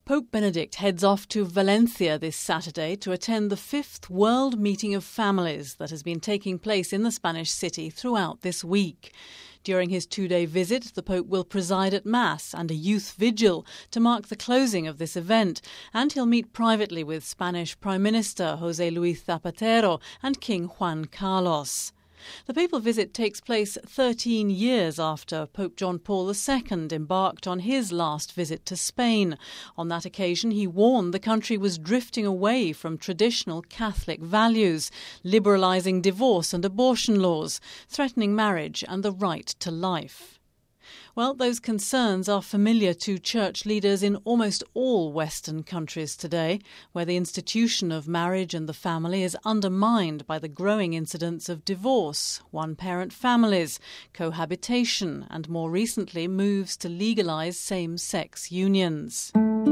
Pope Benedict heads off to Valencia this Saturday to attend the 5th World Meeting of Families that has been taking place in the Spanish city throughout this week. During his 2-day visit, the Pope will preside at Mass and a youth vigil to mark the closing of this event, and he'll meet privately with Spanish Prime Minister José Luis Zapatero and King Juan Carlos. The papal visit takes place 13 years after Pope John Paul II embarked on his last visit to Spain. On that occasion, he warned the country was drifting away from traditional Catholic values, liberalising divorce and abortion laws, threatening marriage and the right to life. Well, those concerns are familiar to church leaders in almost all Western countries today, where the institution of marriage and the family is undermined by the growing incidence of divorce, one-parent families, cohabitation, and more recently moves to legalise same-sex unions.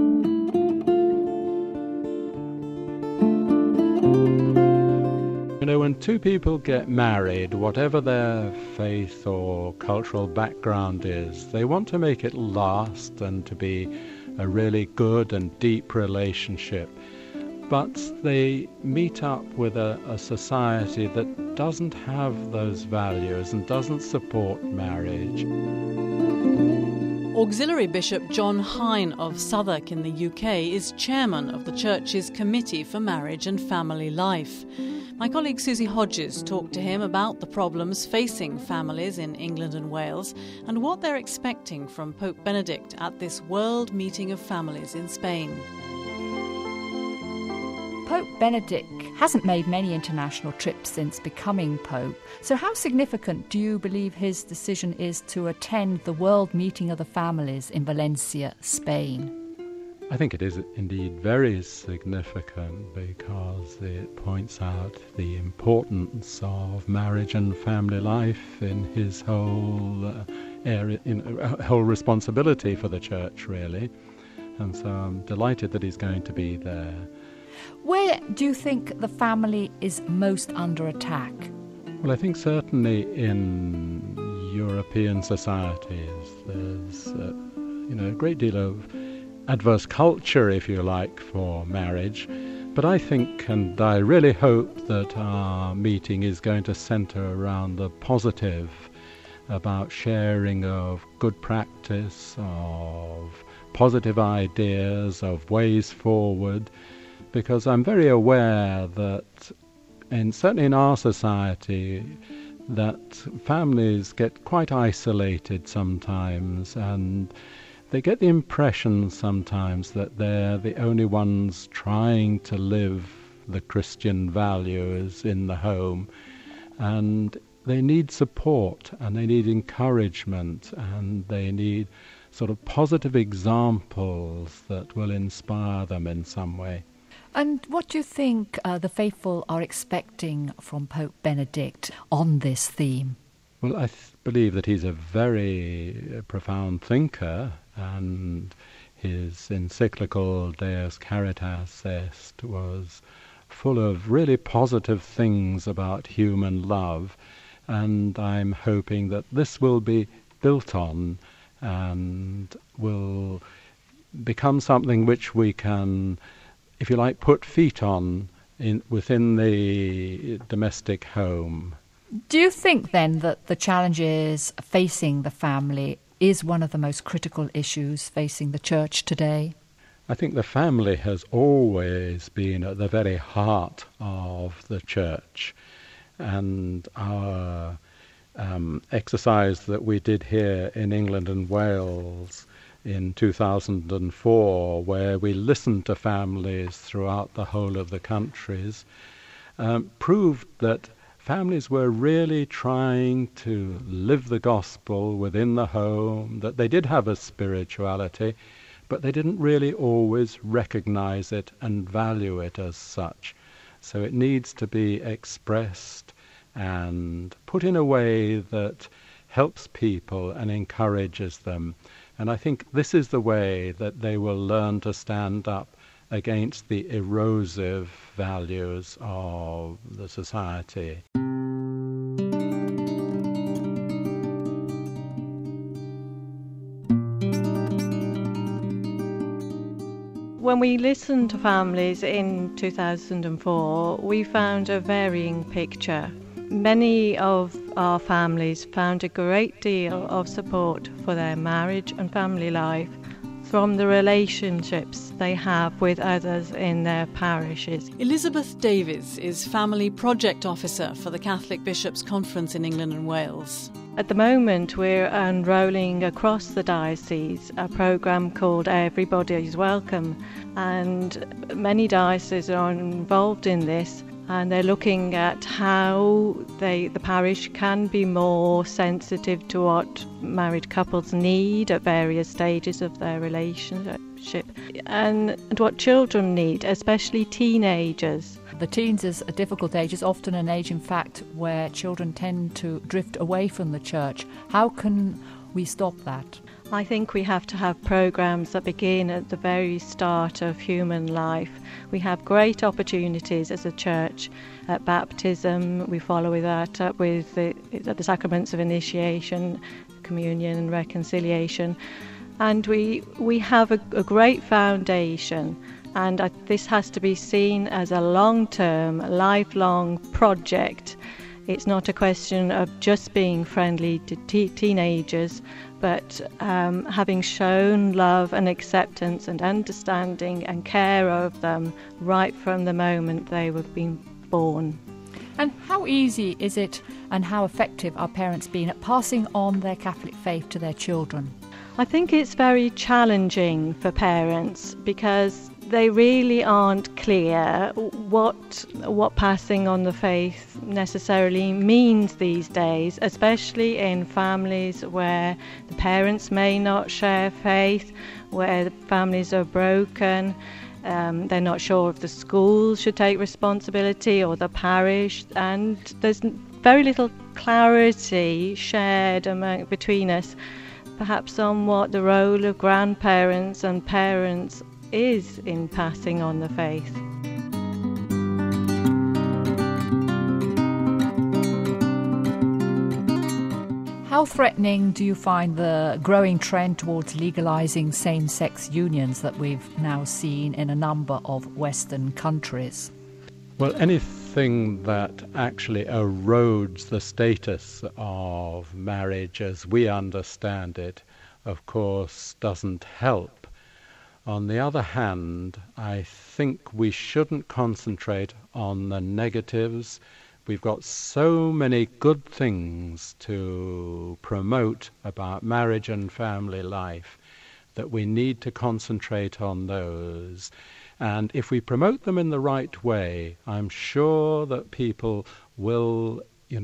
You know, when two people get married, whatever their faith or cultural background is, they want to make it last and to be a really good and deep relationship. But they meet up with a society that doesn't have those values and doesn't support marriage. Auxiliary Bishop John Hine of Southwark in the UK is chairman of the Church's Committee for Marriage and Family Life. My colleague Susie Hodges talked to him about the problems facing families in England and Wales and what they're expecting from Pope Benedict at this World Meeting of Families in Spain. Pope Benedict hasn't made many international trips since becoming Pope. So how significant do you believe his decision is to attend the World Meeting of the Families in Valencia, Spain? I think it is indeed very significant because it points out the importance of marriage and family life in his whole area, whole responsibility for the Church, really. And so I'm delighted that he's going to be there. Where do you think the family is most under attack? Well, I think certainly in European societies there's a great deal of adverse culture, if you like, for marriage. But I think, and I really hope, that our meeting is going to centre around the positive, about sharing of good practice, of positive ideas, of ways forward, because I'm very aware that, certainly in our society, that families get quite isolated sometimes, and they get the impression sometimes that they're the only ones trying to live the Christian values in the home, and they need support and they need encouragement and they need sort of positive examples that will inspire them in some way. And what do you think the faithful are expecting from Pope Benedict on this theme? Well, I believe that he's a very profound thinker, and his encyclical Deus Caritas Est was full of really positive things about human love, and I'm hoping that this will be built on and will become something which we can, if you like, put feet on within the domestic home. Do you think then that the challenges facing the family is one of the most critical issues facing the Church today? I think the family has always been at the very heart of the Church, and our exercise that we did here in England and Wales in 2004, where we listened to families throughout the whole of the countries, proved that families were really trying to live the gospel within the home, that they did have a spirituality, but they didn't really always recognize it and value it as such. So it needs to be expressed and put in a way that helps people and encourages them. And I think this is the way that they will learn to stand up against the erosive values of the society. When we listened to families in 2004, we found a varying picture. Many of our families found a great deal of support for their marriage and family life from the relationships they have with others in their parishes. Elizabeth Davies is Family Project Officer for the Catholic Bishops' Conference in England and Wales. At the moment, we're unrolling across the diocese a programme called Everybody's Welcome, and many dioceses are involved in this, and they're looking at how the parish can be more sensitive to what married couples need at various stages of their relationship and what children need, especially teenagers. The teens is a difficult age. It's often an age, in fact, where children tend to drift away from the church. How can we stop that? I think we have to have programmes that begin at the very start of human life. We have great opportunities as a church at baptism. We follow with that up with the sacraments of initiation, communion and reconciliation. And we have a great foundation. And this has to be seen as a long-term, lifelong project. It's not a question of just being friendly to teenagers, but having shown love and acceptance and understanding and care of them right from the moment they were being born. And how easy is it and how effective are parents being at passing on their Catholic faith to their children? I think it's very challenging for parents because they really aren't clear what passing on the faith necessarily means these days, especially in families where the parents may not share faith, where the families are broken. They're not sure if the school should take responsibility or the parish, and there's very little clarity shared between us, perhaps on what the role of grandparents and parents is in passing on the faith. How threatening do you find the growing trend towards legalising same-sex unions that we've now seen in a number of Western countries? Well, anything that actually erodes the status of marriage as we understand it, of course, doesn't help. On the other hand, I think we shouldn't concentrate on the negatives. We've got so many good things to promote about marriage and family life that we need to concentrate on those. And if we promote them in the right way, I'm sure that people will,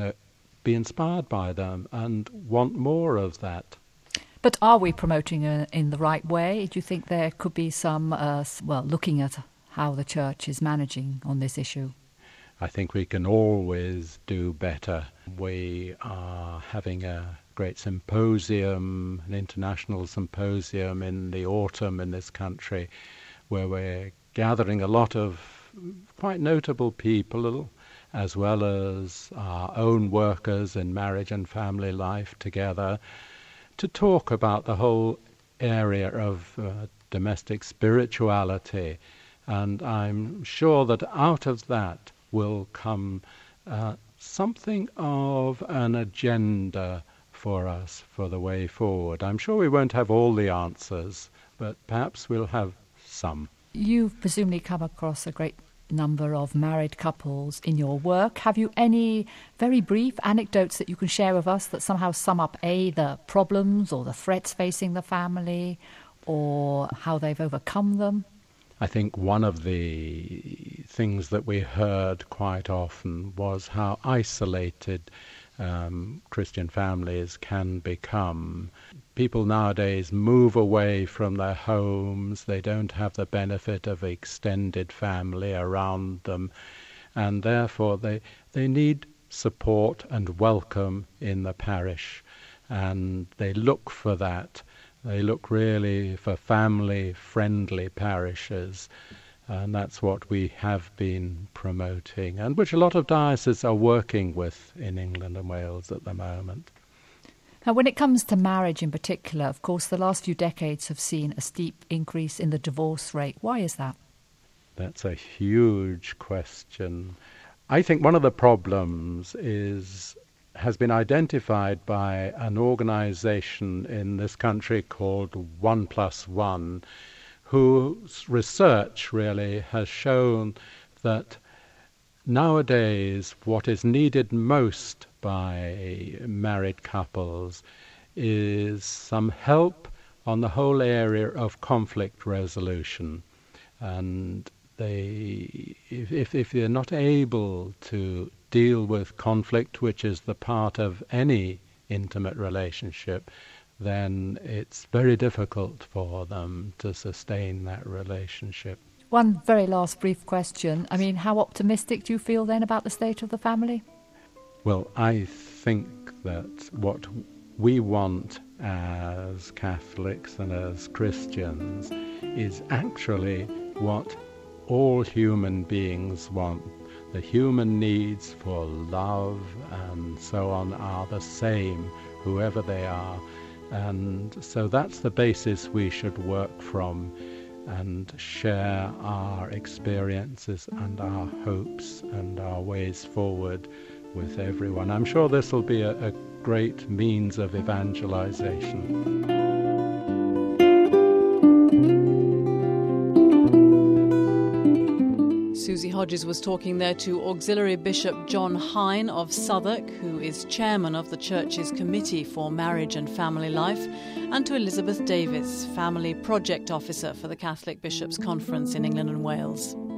be inspired by them and want more of that. But are we promoting in the right way? Do you think there could be some, looking at how the church is managing on this issue? I think we can always do better. We are having a great symposium, an international symposium in the autumn in this country, where we're gathering a lot of quite notable people, as well as our own workers in marriage and family life together, to talk about the whole area of domestic spirituality. And I'm sure that out of that will come something of an agenda for us for the way forward. I'm sure we won't have all the answers, but perhaps we'll have some. You've presumably come across a great number of married couples in your work. Have you any very brief anecdotes that you can share with us that somehow sum up the problems or the threats facing the family, or how they've overcome them? I think one of the things that we heard quite often was how isolated Christian families can become. People nowadays move away from their homes. They don't have the benefit of extended family around them, and therefore they need support and welcome in the parish, and they look for that. They look really for family-friendly parishes, and that's what we have been promoting, and which a lot of dioceses are working with in England and Wales at the moment. Now, when it comes to marriage in particular, of course, the last few decades have seen a steep increase in the divorce rate. Why is that? That's a huge question. I think one of the problems has been identified by an organization in this country called 1+1, whose research really has shown that nowadays what is needed most by married couples is some help on the whole area of conflict resolution. And if they're not able to deal with conflict, which is the part of any intimate relationship, then it's very difficult for them to sustain that relationship. One very last brief question. I mean, how optimistic do you feel then about the state of the family? Well, I think that what we want as Catholics and as Christians is actually what all human beings want. The human needs for love and so on are the same, whoever they are. And so that's the basis we should work from and share our experiences and our hopes and our ways forward with everyone. I'm sure this will be a great means of evangelization. Susie Hodges was talking there to Auxiliary Bishop John Hine of Southwark, who is chairman of the Church's Committee for Marriage and Family Life, and to Elizabeth Davis, Family Project Officer for the Catholic Bishops' Conference in England and Wales.